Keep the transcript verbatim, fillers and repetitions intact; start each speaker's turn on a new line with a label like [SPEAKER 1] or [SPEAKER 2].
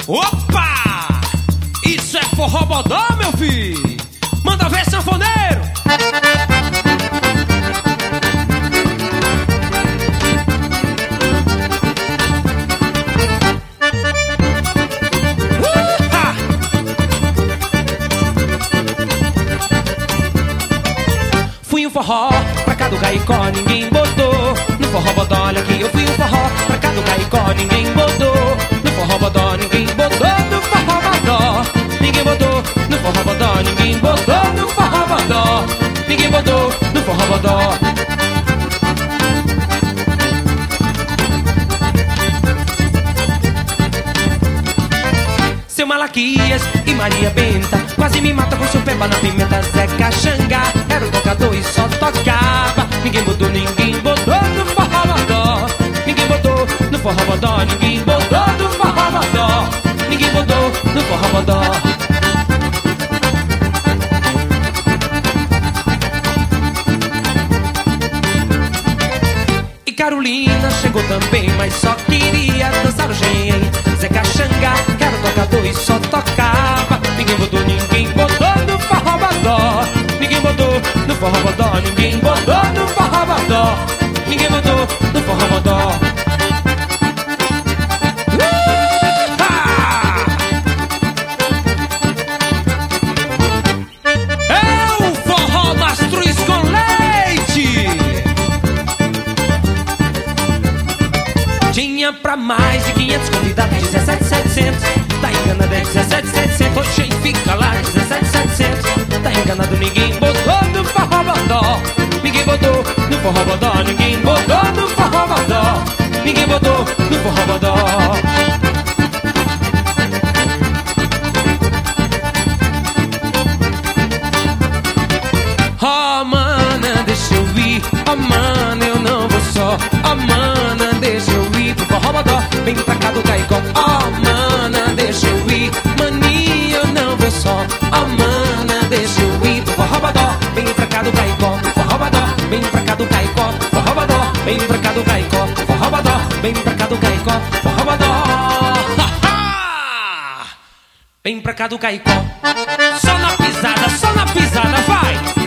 [SPEAKER 1] Opa! Isso é forró bodó, meu filho! Manda ver, sanfoneiro! Uh-ha! Fui um forró pra cá do Caicó, ninguém botou. No forró bodó, olha aqui, eu fui um forró pra cá do Caicó, ninguém botou. No forró bodó, ninguém botou. No forró bodó, ninguém botou. No forró bodó, ninguém botou. No forró bodó, ninguém botou. No forró bodó. Seu Malaquias e Maria Benta quase me mata com seu peba na pimenta. Zeca Xangá era o tocador e só tocava. Ninguém botou, ninguém botou no forró bodó. Ninguém botou no forró bodó. Ninguém botou no forró bodó. Ninguém botou no forró bodó. E Carolina chegou também, mas só queria dançar o gen. Zeca Xangá era o tocador e só tocava. Ninguém botou, ninguém botou no forró bodó. Ninguém botou no forró bodó. Ninguém botou no forró bodó. Ninguém botou no forró bodó. É o forró mastruz com leite. Tinha pra mais de quinhentos convidados, dezessete mil e setecentos. Tá enganado, é dezessete mil e setecentos. Oxê, fica lá, dezessete mil e setecentos. Tá enganado, ninguém botou no forró bodó. Ninguém botou no forró bodó. Ninguém botou no forró bodó. Ninguém botou no forró bodó. Oh, mana, deixa eu ir. Oh, mana, eu não vou só. Oh, mana, deixa eu ir pro forró bodó. Vem pra cá do Caicó. Oh, mana, deixa eu ir. Maninha, eu não vou só. Oh, mana, deixa eu ir pro forró bodó. Vem pra cá do Caicó, forró bodó. Vem pra cá do Caicó, forró bodó. Vem pra cá do Caicó, forró bodó. Vem pra cá do Caicó, forró bodó. Vem pra cá do Caicó. Só na pisada, só na pisada, vai!